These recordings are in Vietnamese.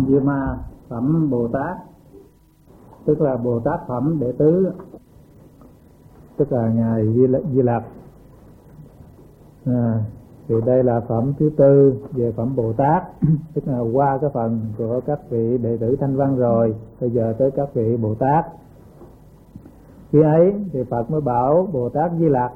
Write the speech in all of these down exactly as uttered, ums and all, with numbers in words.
Di Ma phẩm Bồ Tát, tức là Bồ Tát phẩm đệ tứ, tức là ngài Di, Di Lặc. À, thì đây là phẩm thứ tư về phẩm Bồ Tát, tức là qua cái phần của các vị đệ tử Thanh Văn rồi, bây giờ tới các vị Bồ Tát. Khi ấy thì Phật mới bảo Bồ Tát Di Lặc: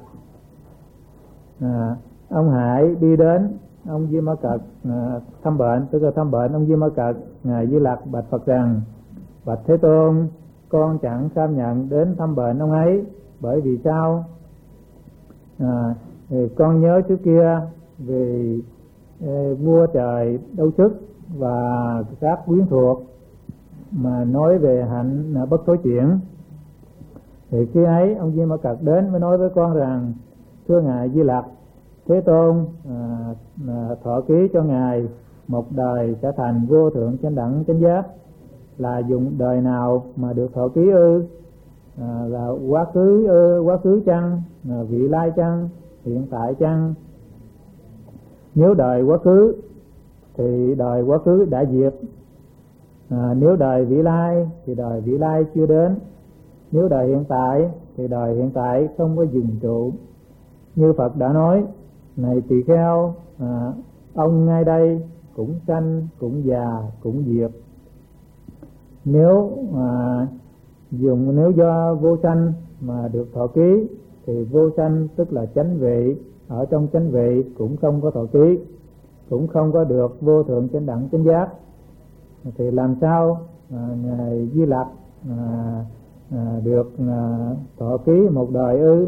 à, ông hãy đi đến ông Di Ma Cật à, thăm bệnh. Tức là thăm bệnh ông Di Ma Cật, ngài Di Lặc bạch Phật rằng: bạch Thế Tôn, con chẳng cam nhận đến thăm bệnh ông ấy. Bởi vì sao? À, thì con nhớ trước kia vì e, vua trời Đâu Sức và các quyến thuộc mà nói về hạnh bất thối chuyển. Thì khi ấy ông Di Ma Cật đến mới nói với con rằng: thưa ngài Di Lặc, Thế Tôn à, à, thọ ký cho ngài một đời sẽ thành vô thượng chánh đẳng chánh giác. Là dùng đời nào mà được thọ ký ư? À, là quá khứ ư, quá khứ chăng? À, vị lai chăng? Hiện tại chăng? Nếu đời quá khứ thì đời quá khứ đã diệt. À, nếu đời vị lai thì đời vị lai chưa đến. Nếu đời hiện tại thì đời hiện tại không có dừng trụ. Như Phật đã nói: này tỳ kheo, à, ông ngay đây cũng sanh, cũng già, cũng diệt. Nếu à, dùng nếu do vô sanh mà được thọ ký thì vô sanh tức là chánh vị, ở trong chánh vị cũng không có thọ ký, cũng không có được vô thượng chánh đẳng chánh giác. Thì làm sao à, ngài Di Lặc à, à, được à, thọ ký một đời ư?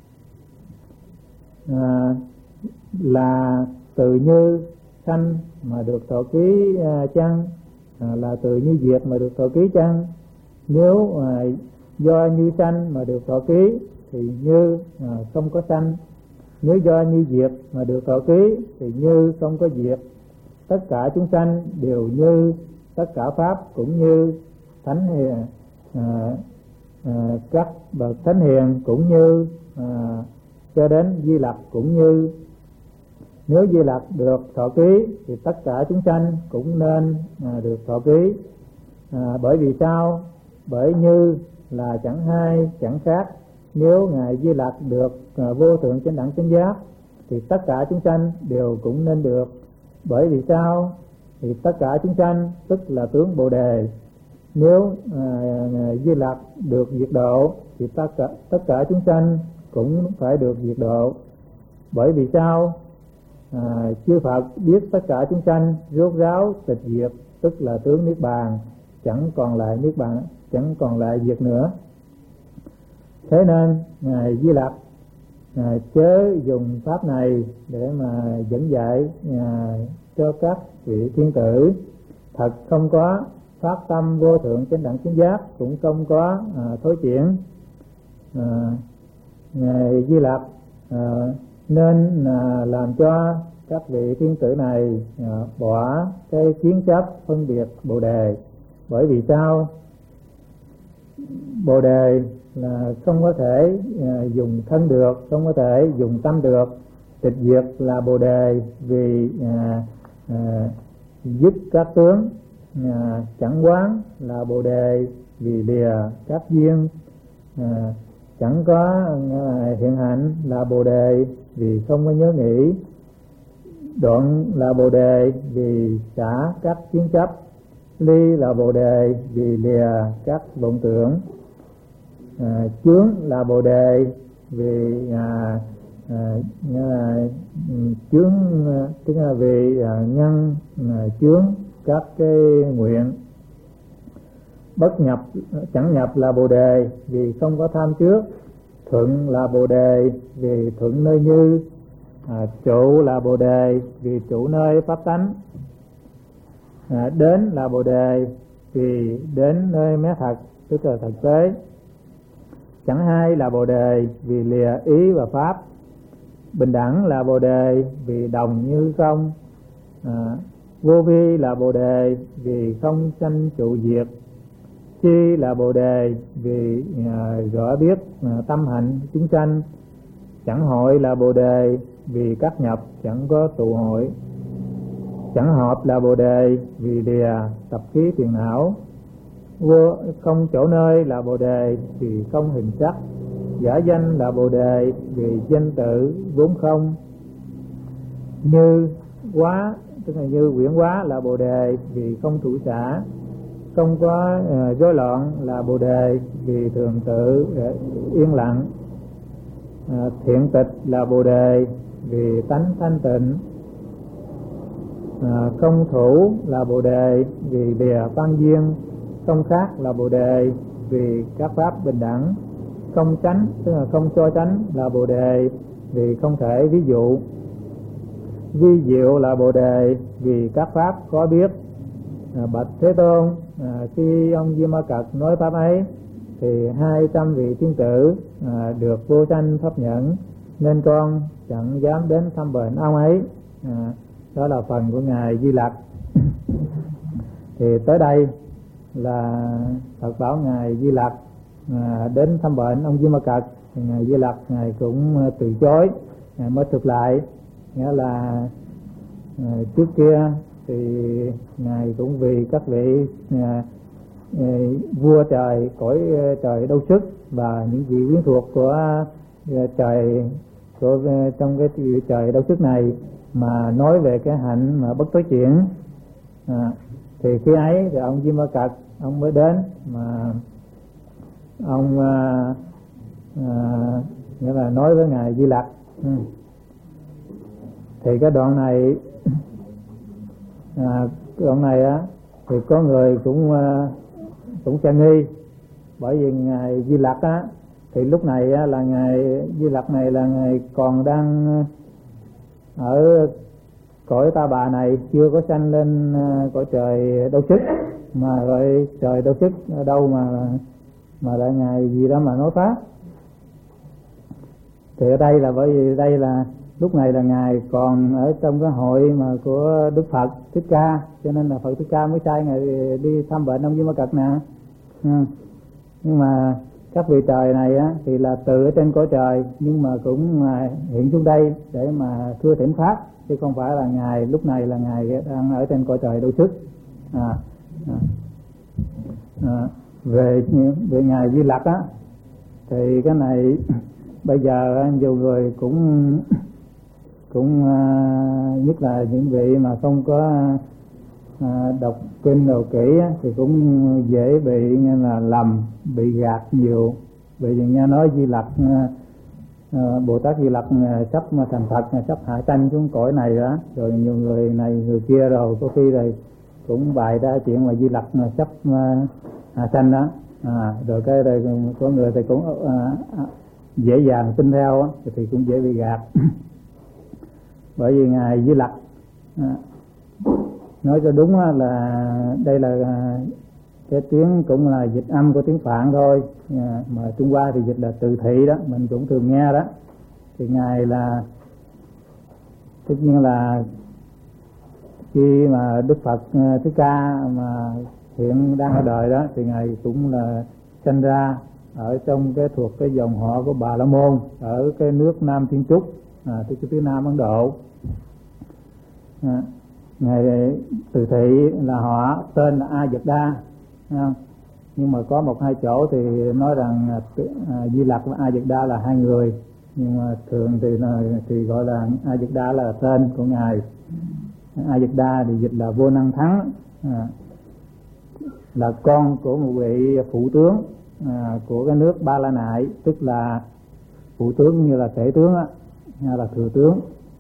À, là từ như sanh mà được thọ ký à, chăng? À, là từ như diệt mà được thọ ký chăng? Nếu à, do như sanh mà được thọ ký thì như à, không có sanh. Nếu do như diệt mà được thọ ký thì như không có diệt. Tất cả chúng sanh đều như, tất cả pháp cũng như. Thánh hiền à, à, các bậc thánh hiền cũng như, à, cho đến Di Lặc cũng như. Nếu Di Lặc được thọ ký thì tất cả chúng sanh cũng nên à, được thọ ký. À, bởi vì sao? Bởi như là chẳng hai chẳng khác. Nếu ngài Di Lặc được à, vô thượng chánh đẳng chánh giác thì tất cả chúng sanh đều cũng nên được. Bởi vì sao? Thì tất cả chúng sanh tức là tướng Bồ Đề. Nếu à, Di Lặc được diệt độ thì tất cả, tất cả chúng sanh cũng phải được diệt độ. Bởi vì sao? À, chư Phật biết tất cả chúng sanh rốt ráo tịch diệt, tức là tướng niết bàn, chẳng còn lại niết bàn, chẳng còn lại diệt nữa. Thế nên ngài Di Lặc à, chớ dùng pháp này để mà dẫn dạy à, cho các vị thiên tử. Thật không có phát tâm vô thượng chánh đẳng chánh giác, cũng không có à, thối chuyển. à, ngài Di Lặc à, nên à, làm cho các vị thiên tử này à, bỏ cái kiến chấp phân biệt Bồ Đề. Bởi vì sao? Bồ Đề là không có thể à, dùng thân được, không có thể dùng tâm được. Tịch diệt là Bồ Đề vì à, à, dứt các tướng. À, chẳng quán là Bồ Đề vì lìa các duyên. À, chẳng có à, hiện hạnh là Bồ Đề vì không có nhớ nghĩ. Đoạn là Bồ Đề vì xả các kiến chấp. Ly là Bồ Đề vì lìa các vọng tưởng. À, chướng là Bồ Đề vì à, à, à, chướng tức là vì à, ngăn à, chướng các cái nguyện. Bất nhập chẳng nhập là Bồ Đề vì không có tham trước. Thuận là Bồ Đề vì thuận nơi như. À, trụ là Bồ Đề vì trụ nơi pháp tánh. À, đến là Bồ Đề vì đến nơi mé thật, tức là thực tế. Chẳng hai là Bồ Đề vì lìa ý và pháp. Bình đẳng là Bồ Đề vì đồng như không. À, vô vi là Bồ Đề vì không sanh trụ diệt. Chi là Bồ Đề vì à, rõ biết à, tâm hạnh chúng sanh. Chẳng hội là Bồ Đề vì các nhập chẳng có tụ hội. chẳng hợp là bồ đề vì lìa tập khí phiền não. Vô không chỗ nơi là bồ đề vì không hình sắc. Giả danh là bồ đề vì danh tự vốn không. Như quá, tức là như quyển hóa là bồ đề vì không thủ xả. Không có uh, rối loạn là bồ đề vì thường tự uh, yên lặng. Uh, thiện tịch là bồ đề vì tánh thanh tịnh. Uh, không thủ là bồ đề vì lìa văn duyên. Không khác là bồ đề vì các pháp bình đẳng. Không tránh, tức là không cho tránh là bồ đề vì không thể ví dụ. Vi diệu là bồ đề vì các pháp có biết. À, bạch Thế Tôn, à, khi ông Di Ma Cật nói pháp ấy thì hai trăm vị tiên tử à, được vô sanh pháp nhẫn, nên con chẳng dám đến thăm bệnh ông ấy. À, đó là phần của ngài Di Lặc. Thì tới đây là Phật bảo ngài Di Lặc à, đến thăm bệnh ông Di Ma Cật, thì ngài Di Lặc ngài cũng từ chối, ngài mới thực lại, nghĩa là à, trước kia thì ngài cũng vì các vị à, à, vua trời cõi trời Đâu Sức và những vị quyến thuộc của à, trời của à, trong cái trời Đâu Sức này mà nói về cái hạnh mà bất tối chuyển. À, thì khi ấy thì ông Di Ma Cật ông mới đến mà ông à, à, nghĩa là nói với ngài Di Lặc. Ừ. Thì cái đoạn này à, đoạn này á thì có người cũng uh, cũng tranh nghi, bởi vì ngài Di Lặc á thì lúc này á, là ngài Di Lặc này là ngài còn đang ở cõi Ta Bà này, chưa có sanh lên uh, cõi trời Đâu Sức, mà rồi trời Đâu Sức ở đâu mà mà lại ngài gì đó mà nói pháp. Thì ở đây là bởi vì đây là lúc này là ngài còn ở trong cái hội mà của Đức Phật Thích Ca, cho nên là Phật Thích Ca mới sai ngài đi thăm bệnh ông Di Ma Cật nè. Ừ. Nhưng mà các vị trời này á thì là từ ở trên cõi trời, nhưng mà cũng hiện xuống đây để mà thưa thỉnh pháp, chứ không phải là ngài lúc này là ngài đang ở trên cõi trời Đâu Sức. À, à, à, về về ngài Di Lặc á thì cái này bây giờ nhiều người cũng cũng à, nhất là những vị mà không có à, đọc kinh đồ kỹ á, thì cũng dễ bị nghe là lầm, bị gạt nhiều. Bởi vì nghe nói Di Lặc à, à, Bồ Tát Di Lặc à, sắp mà thành Phật, sắp hạ sanh xuống cõi này đó, rồi nhiều người này người kia rồi có khi rồi cũng bày ra chuyện mà Di Lặc à, sắp à, hạ sanh đó. À, rồi cái đây có người thì cũng à, à, dễ dàng tin theo á, thì cũng dễ bị gạt. Bởi vì ngài Di Lặc à, nói cho đúng là đây là à, cái tiếng cũng là dịch âm của tiếng Phạn thôi, à, mà Trung Hoa thì dịch là từ thị đó, mình cũng thường nghe đó. Thì ngài là tất nhiên là khi mà Đức Phật Thích Ca mà hiện đang ở đời đó thì ngài cũng là sinh ra ở trong cái thuộc cái dòng họ của Bà La Môn ở cái nước Nam Thiên Trúc, à, tức phía Nam Ấn Độ. À, ngài từ thị là họ tên là A Dật Đa, à, nhưng mà có một hai chỗ thì nói rằng à, Di Lặc và A Dật Đa là hai người, nhưng mà thường thì thì gọi là A Dật Đa là tên của ngài. A Dật Đa thì dịch là vô năng thắng, à, là con của một vị phụ tướng à, của cái nước Ba La Nại, tức là phụ tướng như là tể tướng á, hay là thừa tướng.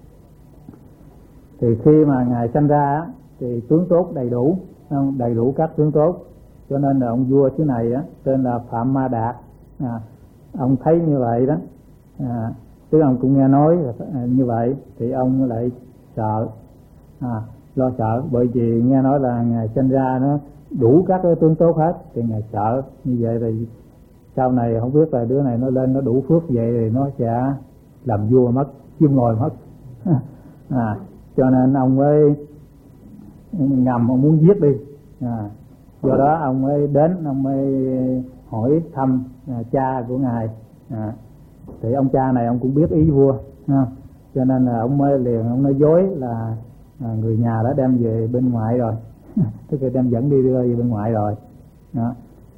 Thì khi mà ngài sanh ra thì tướng tốt đầy đủ, đầy đủ các tướng tốt, cho nên là ông vua xứ này á tên là Phạm Ma Đạt. À, ông thấy như vậy đó, à, tức ông cũng nghe nói như vậy thì ông lại sợ, à, lo sợ, bởi vì nghe nói là ngài sanh ra nó đủ các cái tướng tốt hết, thì ngài sợ như vậy thì sau này không biết là đứa này nó lên nó đủ phước vậy thì nó sẽ làm vua mất, chiêm ngồi mất. À, cho nên ông mới ngầm ông muốn giết đi. À, do đó ông mới đến, ông mới hỏi thăm à, cha của ngài. À, thì ông cha này ông cũng biết ý vua, à, cho nên là ông mới liền ông nói dối là à, người nhà đã đem về bên ngoài rồi tức là đem dẫn đi đưa về bên ngoài rồi đó.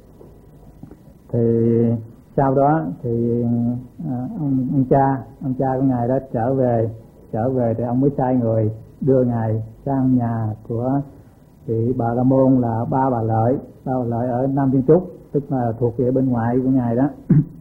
Thì sau đó thì à, ông, ông cha ông cha của ngài đó trở về trở về thì ông mới sai người đưa ngài sang nhà của vị Bà La Môn là Ba Bà Lợi. Ba Bà Lợi ở Nam Thiên Trúc, tức là thuộc về bên ngoài của ngài đó.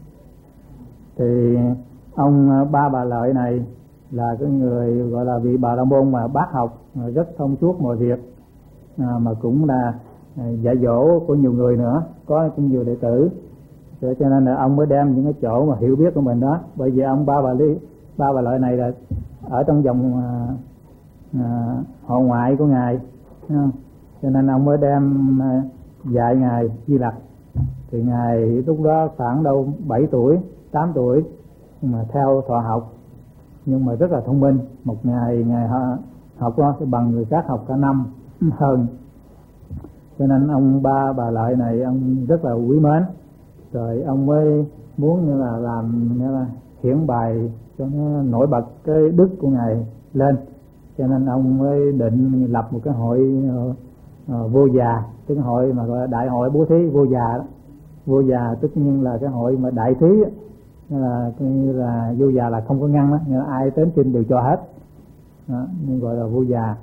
Thì ông Ba Bà Lợi này là cái người gọi là vị Bà La Môn mà bác học, rất thông suốt mọi việc, à, mà cũng là dạy dỗ của nhiều người nữa, có cũng nhiều đệ tử. Cho nên là ông mới đem những cái chỗ mà hiểu biết của mình đó. Bởi vì ông Ba Bà Lý Ba Bà Lợi này là ở trong dòng à, à, họ ngoại của ngài, cho nên ông mới đem à, dạy ngài Di Lặc. Thì ngài lúc đó khoảng đâu bảy tuổi tám tuổi mà theo thọ học, nhưng mà rất là thông minh. Một ngày ngài học đó thì bằng người khác học cả năm hơn. Cho nên ông Ba Bà Lợi này ông rất là quý mến. Rồi ông mới muốn như là làm như là hiển bày cho nó nổi bật cái đức của ngài lên. Cho nên ông mới định lập một cái hội uh, uh, vô già, tức hội mà gọi là đại hội bố thí vô già đó. Vô già tất nhiên là cái hội mà đại thí, như là như là vô già là không có ngăn đó, như là ai đến xin đều cho hết đó, nên gọi là vô già.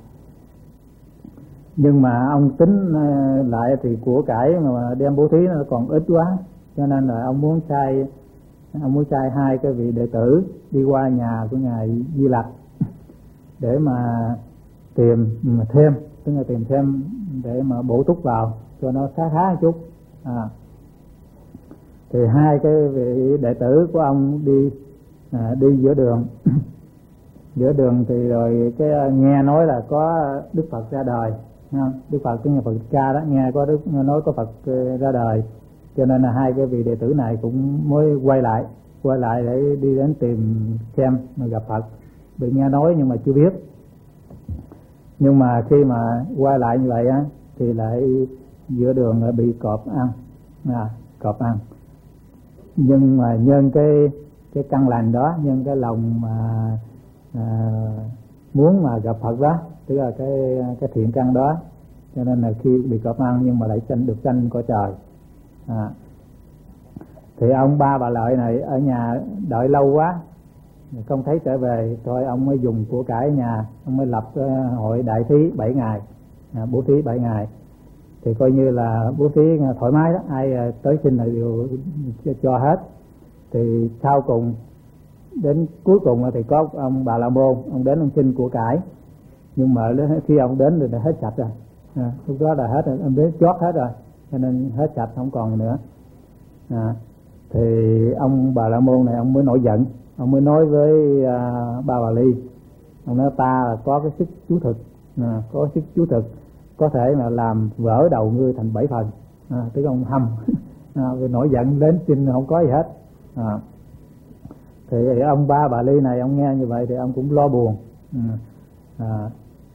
Nhưng mà ông tính lại thì của cải mà đem bố thí nó còn ít quá, cho nên là ông muốn sai ông muốn sai hai cái vị đệ tử đi qua nhà của ngài Di Lặc để mà tìm mà thêm, tức là tìm thêm để mà bổ túc vào cho nó khá khá một chút. À, thì hai cái vị đệ tử của ông đi à, đi giữa đường giữa đường thì rồi cái nghe nói là có Đức Phật ra đời, không? Đức Phật cái nhà Phật ca đó, nghe có Đức nói có Phật ra đời, cho nên là hai cái vị đệ tử này cũng mới quay lại quay lại để đi đến tìm xem mà gặp Phật. Bị nghe nói nhưng mà chưa biết. Nhưng mà khi mà quay lại như vậy á thì lại giữa đường lại bị cọp ăn, à, cọp ăn. Nhưng mà nhân cái cái căn lành đó, nhân cái lòng mà à, muốn mà gặp Phật đó, tức là cái cái thiện căn đó, cho nên là khi bị cọp ăn nhưng mà lại sanh được sanh cõi trời. À, thì ông Ba Bà Lợi này ở nhà đợi lâu quá không thấy trở về, thôi ông mới dùng của cải nhà, ông mới lập hội đại thí bảy ngày, à, bố thí bảy ngày. Thì coi như là bố thí thoải mái đó, ai tới xin là đều cho hết. Thì sau cùng đến cuối cùng thì có ông Bà La Môn, ông đến ông xin của cải, nhưng mà khi ông đến thì đã hết sạch rồi, à, lúc đó là hết rồi, ông đến chót hết rồi, cho nên hết sạch không còn gì nữa. À, thì ông Bà La Môn này ông mới nổi giận, ông mới nói với à, Ba Bà Ly, ông nói ta là có cái sức chú thực, à, có sức chú thực có thể là làm vỡ đầu ngươi thành bảy phần, à, tức ông hầm à, nổi giận đến xin không có gì hết. À, thì ông Ba Bà Ly này ông nghe như vậy thì ông cũng lo buồn. À, à,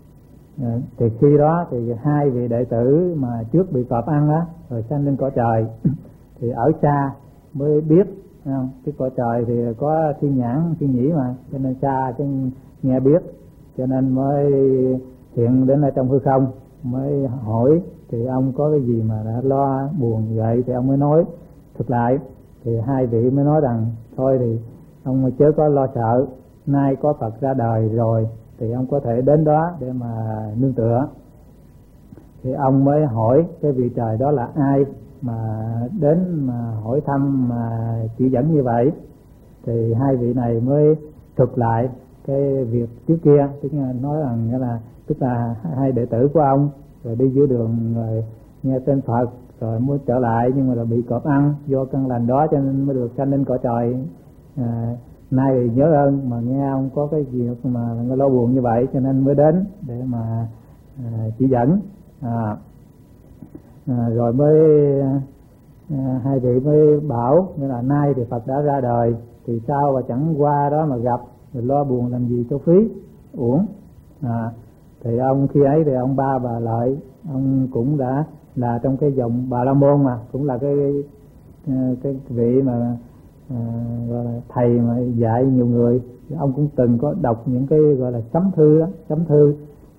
thì khi đó thì hai vị đệ tử mà trước bị cọp ăn đó rồi sanh lên cõi trời thì ở xa mới biết, không? Cái cõi trời thì có thiên nhãn thiên nhĩ mà, cho nên xa cái nghe biết, cho nên mới hiện đến ở trong hư không mới hỏi thì ông có cái gì mà đã lo buồn vậy, thì ông mới nói thực lại. Thì hai vị mới nói rằng thôi thì ông chớ có lo sợ, nay có Phật ra đời rồi thì ông có thể đến đó để mà nương tựa. Thì ông mới hỏi cái vị trời đó là ai mà đến mà hỏi thăm mà chỉ dẫn như vậy. Thì hai vị này mới thực lại cái việc trước kia, tức là nói rằng nghĩa là tức là hai đệ tử của ông rồi đi giữa đường rồi nghe tên Phật rồi muốn trở lại, nhưng mà là bị cọp ăn do căn lành đó cho nên mới được sanh lên cõi trời. À, nay thì nhớ ơn mà nghe ông có cái việc mà lo buồn như vậy cho nên mới đến để mà à, chỉ dẫn. À, à, rồi mới à, hai vị mới bảo nghĩa là nay thì Phật đã ra đời thì sao mà chẳng qua đó mà gặp, rồi lo buồn làm gì cho phí uổng. À, thì ông khi ấy thì ông Ba Bà Lợi ông cũng đã là trong cái dòng Bà La Môn mà cũng là cái cái vị mà à, gọi là thầy mà dạy nhiều người. Ông cũng từng có đọc những cái gọi là sấm thư đó, sấm thư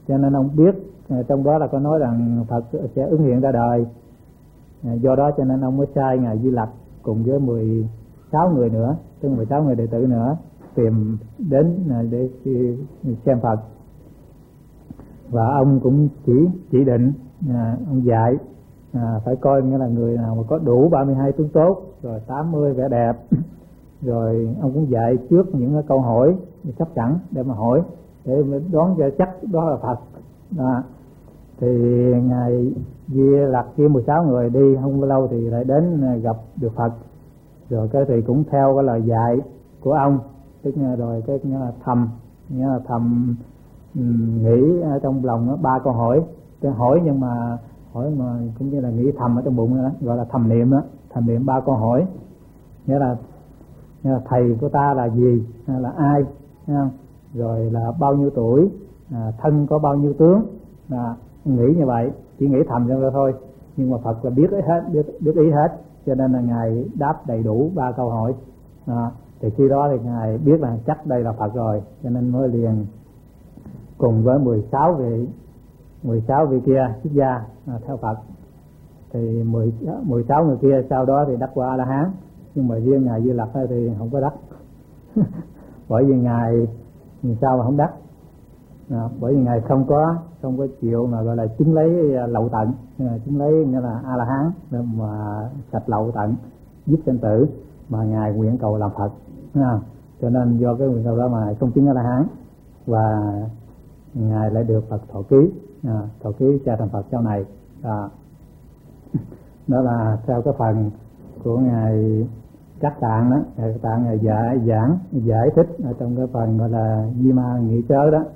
cho nên ông biết trong đó là có nói rằng Phật sẽ ứng hiện ra đời. Do đó cho nên ông mới sai ngài Di Lặc cùng với mười sáu người nữa, tức mười sáu người đệ tử nữa tìm đến để xem Phật. Và ông cũng chỉ chỉ định à, ông dạy à, phải coi nghĩa là người nào mà có đủ ba mươi hai tướng tốt, rồi tám mươi vẻ đẹp, rồi ông cũng dạy trước những cái câu hỏi sắp sẵn để mà hỏi, để đoán cho chắc đó là Phật. À, thì ngài Di Lặc kia mười sáu người đi không bao lâu thì lại đến gặp được Phật, rồi cái thì cũng theo cái lời dạy của ông, tức là rồi cái nghĩa là thầm nghĩa là thầm um, nghĩ ở trong lòng đó, ba câu hỏi, cái hỏi nhưng mà hỏi mà cũng như là nghĩ thầm ở trong bụng đó, gọi là thầm niệm đó, thầm niệm ba câu hỏi, nghĩa là, nghĩa là thầy của ta là gì, là ai, không? Rồi là bao nhiêu tuổi, à, thân có bao nhiêu tướng, à, nghĩ như vậy, chỉ nghĩ thầm cho thôi, nhưng mà Phật là biết ý hết, biết, biết ý hết, cho nên là ngài đáp đầy đủ ba câu hỏi. À, thì khi đó thì ngài biết là chắc đây là Phật rồi, cho nên mới liền cùng với mười sáu vị mười sáu vị kia xuất gia à, theo Phật. Thì mười sáu người kia sau đó thì đắc qua A La Hán, nhưng mà riêng ngài Di Lặc thì không có đắc. Bởi vì ngài sao mà không đắc? À, bởi vì ngài không có không có chịu mà gọi là chứng lấy lậu tận, chứng lấy nghĩa là A La Hán mà sạch lậu tận, giết sinh tử, mà ngài nguyện cầu làm Phật. À, cho nên do cái nguyện cầu đó mà không chứng A La Hán, và ngài lại được Phật thọ ký, à, thọ ký cha thành Phật sau này. À, đó là theo cái phần của ngài Các Tạng đó, ngài Các Tạng ngài giải giảng giải thích ở trong cái phần gọi là Di Ma Nghị Chớ đó.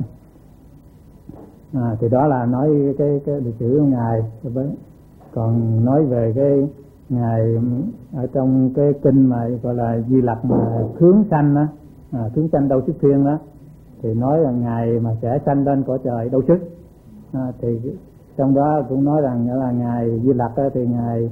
À, thì đó là nói cái cái lịch sử của ngài. Còn nói về cái ngài ở trong cái kinh mà gọi là Di Lặc mà khướng sanh đó, à, khướng sanh Đâu Sức Thiên đó, thì nói là ngài mà sẽ sanh lên cõi trời Đâu Sức. À, thì trong đó cũng nói rằng là ngài Di Lặc thì ngài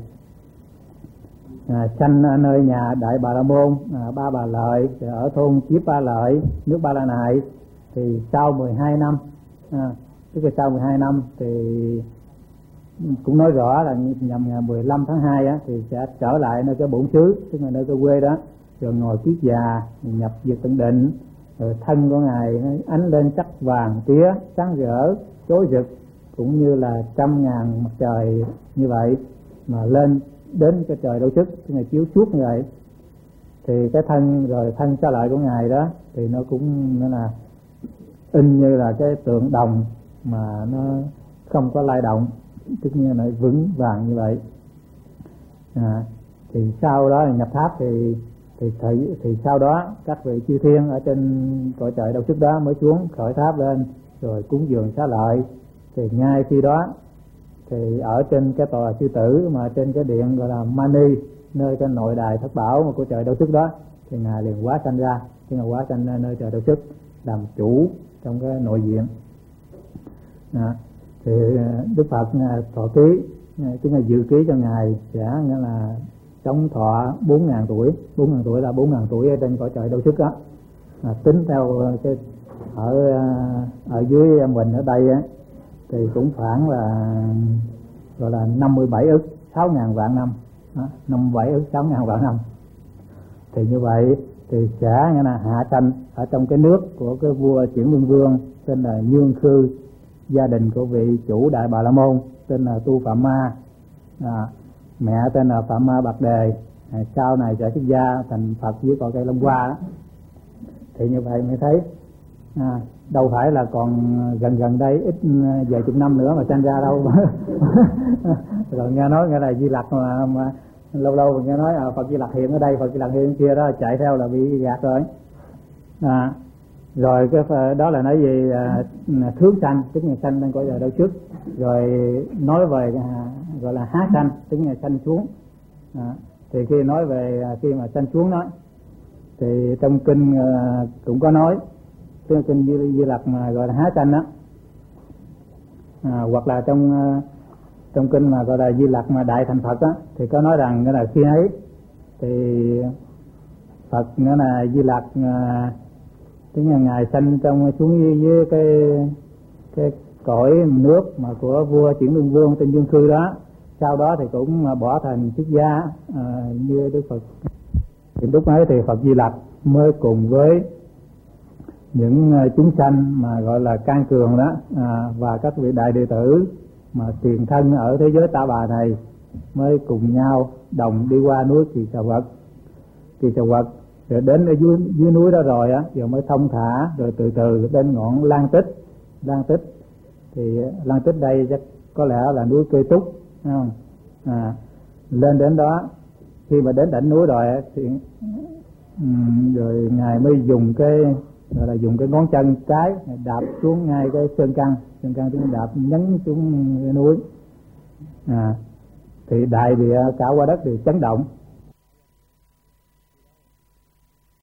à, sanh ở nơi nhà Đại Bà La Môn, à, Ba Bà Lợi, ở thôn Chiếp Ba Lợi, nước Ba La Nại. Thì sau mười hai năm, à, tức là sau mười hai năm thì cũng nói rõ là nhằm ngày mười lăm tháng hai á, thì sẽ trở lại nơi cái bổn xứ, tức là nơi cái quê đó, rồi ngồi kiết già, nhập diệt tận định, rồi thân của ngài ánh lên sắc vàng tía sáng rỡ chói rực, cũng như là trăm ngàn mặt trời như vậy mà lên đến cái trời Đâu Sức, tức là chiếu suốt như vậy. Thì cái thân rồi thân xá lợi của ngài đó thì nó cũng nó là in như là cái tượng đồng mà nó không có lay động, tức như là vững vàng như vậy. À, thì sau đó nhập tháp thì thì thì, thì sau đó các vị chư thiên ở trên cõi trời Đâu Sức đó mới xuống khỏi tháp lên rồi cúng dường xá lợi. Thì ngay khi đó thì ở trên cái tòa sư tử mà trên cái điện gọi là Mani, nơi cái nội đài thất bảo mà của trời Đâu Sức đó, thì ngài liền hóa sanh ra, tức là hóa sanh ra nơi trời Đâu Sức làm chủ trong cái nội viện. À, thì Đức Phật thọ ký, tức là dự ký cho ngài sẽ nghĩa là sống thọ bốn ngàn tuổi, bốn ngàn tuổi là bốn ngàn tuổi ở trên cõi trời Đâu Sức đó. À, tính theo cái ở ở dưới mình ở đây á, thì cũng khoảng là gọi là năm mươi bảy ức sáu ngàn vạn năm, năm mươi bảy ức sáu ngàn vạn năm. Thì như vậy thì sẽ nghĩa là hạ sanh ở trong cái nước của cái vua Chuyển Nguyên Vương tên là Nhương Khư, gia đình của vị chủ Đại Bà La Môn tên là Tu Phạm Ma, à, mẹ tên là Phạm Ma Bạc Đề, à, sau này sẽ xuất gia thành Phật với cội cây Long Hoa đó. Thì như vậy mới thấy à, đâu phải là còn gần gần đây ít vài chục năm nữa mà sanh ra đâu. Rồi nghe nói nghe là Di Lặc mà, mà lâu lâu mình nghe nói à, Phật Di Lặc hiện ở đây, Phật Di Lặc hiện kia đó, chạy theo là bị gạt rồi. À, rồi cái đó là nói về à, khướng sanh, tức là sanh lên cõi trời Đâu Sức. Rồi nói về à, gọi là há sanh, tức là sanh xuống. À, thì khi nói về à, khi mà sanh xuống đó thì trong kinh à, cũng có nói, tức là kinh Di, Di Lặc mà gọi là há sanh đó, à, hoặc là trong à, trong kinh mà gọi là Di Lặc mà đại thành Phật đó, thì có nói rằng nghĩa là khi ấy thì Phật nghĩa là Di Lặc à, tức là ngài sanh trong xuống dưới, dưới cái cái cõi nước mà của vua Chuyển Lương Vương tên Dương Khư đó. Sau đó thì cũng bỏ thành xuất gia à, như Đức Phật. Thì lúc ấy thì Phật Di Lặc mới cùng với những chúng sanh mà gọi là can cường đó à, và các vị đại đệ tử mà tiền thân ở thế giới Ta Bà này mới cùng nhau đồng đi qua núi Kỳ Xà Vật. Kỳ Xà Vật rồi đến ở dưới, dưới núi đó rồi á, giờ mới thông thả rồi từ từ đến ngọn Lan Tích. Lan Tích thì Lan Tích đây chắc có lẽ là núi Cây Túc, thấy không? À, lên đến đó, khi mà đến đỉnh núi rồi thì um, rồi ngài mới dùng cái gọi là dùng cái ngón chân cái đạp xuống ngay cái sơn căn, sơn căn tiếng đạp nhấn xuống cái núi. À, thì đại địa cả quả đất đều chấn động.